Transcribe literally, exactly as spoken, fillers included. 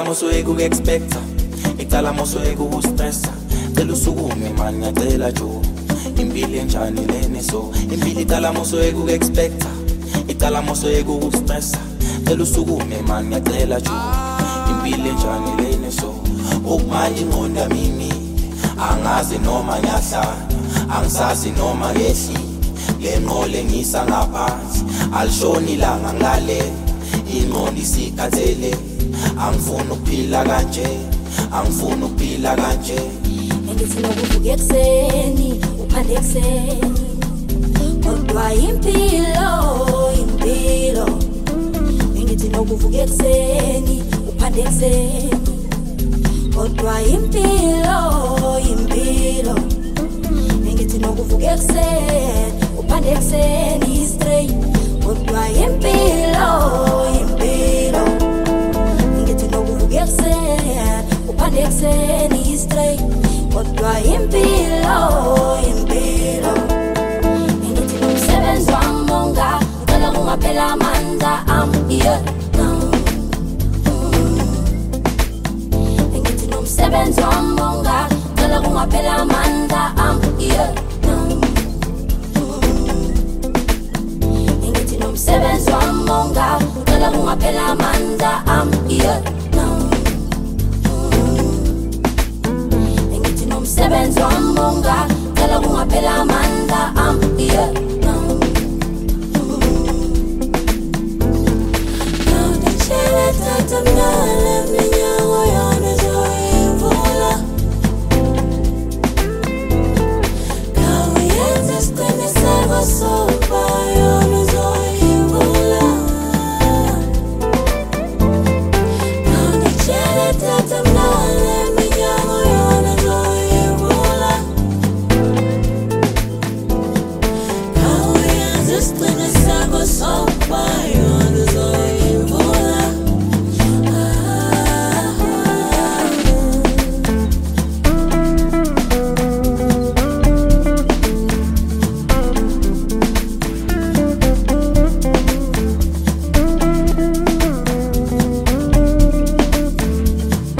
moso ekuexpecta, icala moso ekustressa. Cela usukume man ngiyacela jo. Impilo enjani lene so, impilo icala moso ekuexpecta, icala moso ekustressa. Cela usukume man ngiyacela jo. Impilo enjani lene so, okumanje inqonda mimi, angazi noma ngiyahlala, angisazi noma yehli. Lenqole ngisa ngaphansi, alishoni ilanga ngilale, inqondo isikhathele. Angifuni ukuphila kanje, angifuni ukuphila kanje. Ngifuna ukuvuka ekseni, uphande ekseni. Kodwa impilo, impilo. Ngithi nokuvuka ekseni, uphande ekseni. Kodwa impilo, impilo. Ngithi nokuvuka ekseni, uphande ekseni straight. Kodwa impilo, impilo. Ngithi nokuvuka ekseni, uphande ekseni straight. Kodwa impilo, impilo. Ngithi nomsebenzi wami monga, ngicela kungaphela amandla ami, yeah, no. Ngithi nomsebenzi wami monga, ngicela kungaphela amandla ami, yeah, no. Ngithi nomsebenzi wami monga, ngicela kungaphela amandla ami, yeah, no. Umsebenzi wami monga, ngicela kungaphela amandla ami.